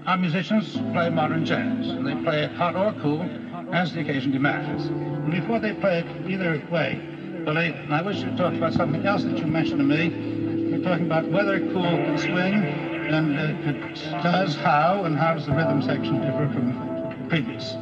Our musicians play modern jazz, and they play it hot or cool as the occasion demands. And before they play it either way, Billy, I wish you talked about something else that you mentioned to me. You're talking about whether cool can swing, and if it does, how, and how does the rhythm section differ from previous.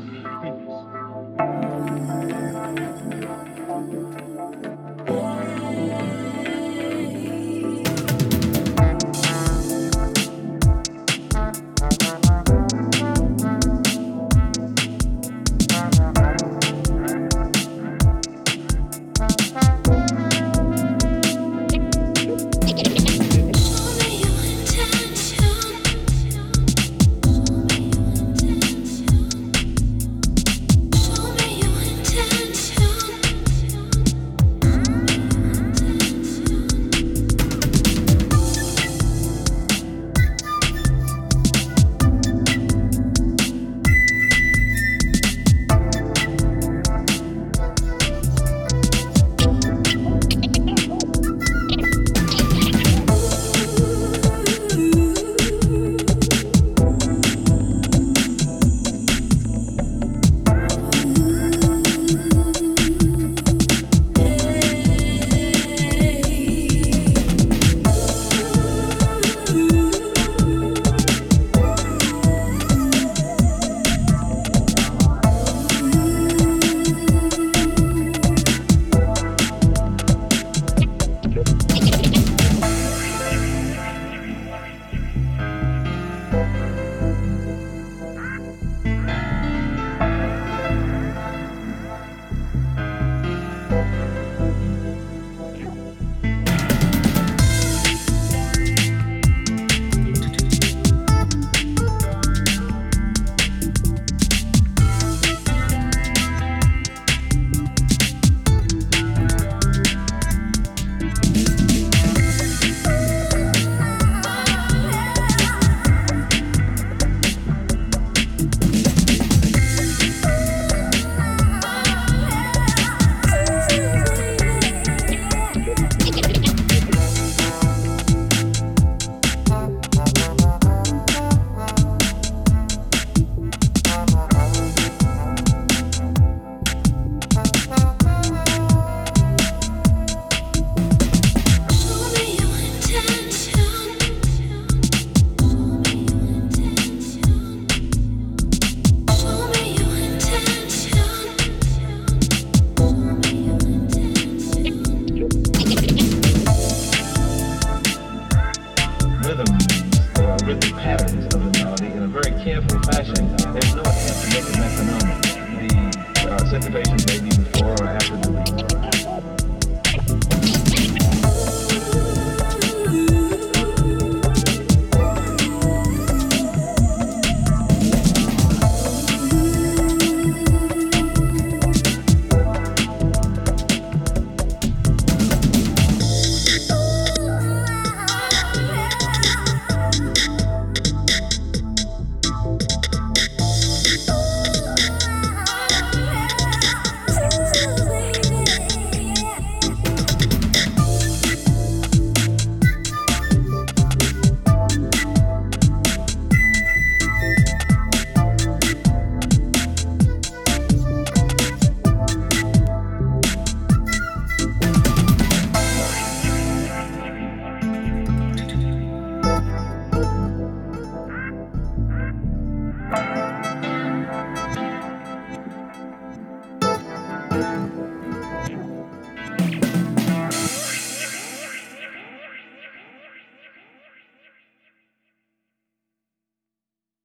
Syncopations may be before or after the beat.